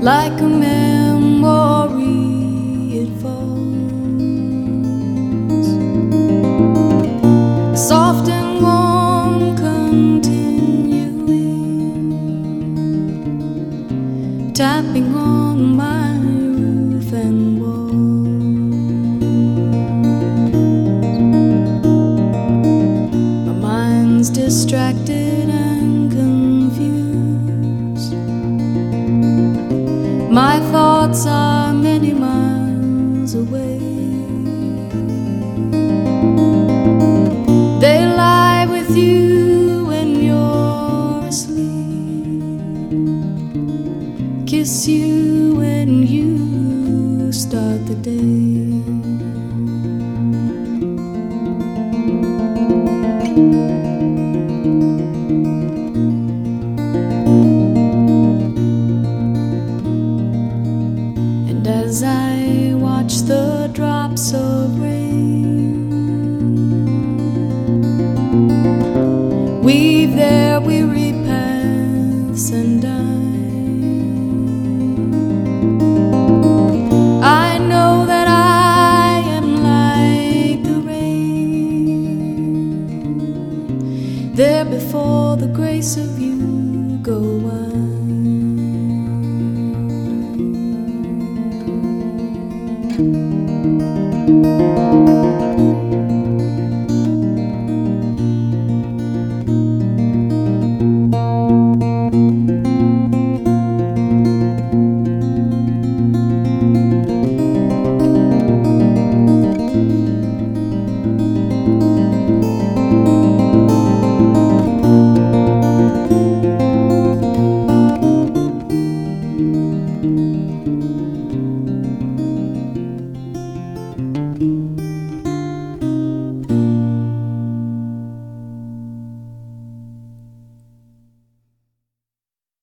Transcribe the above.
like a memory it falls, soft and warm, continuing, tapping on my roof and walls. My mind's distracted and confused, my thoughts are many miles away. They lie with you when you're asleep, kiss you when you start the day.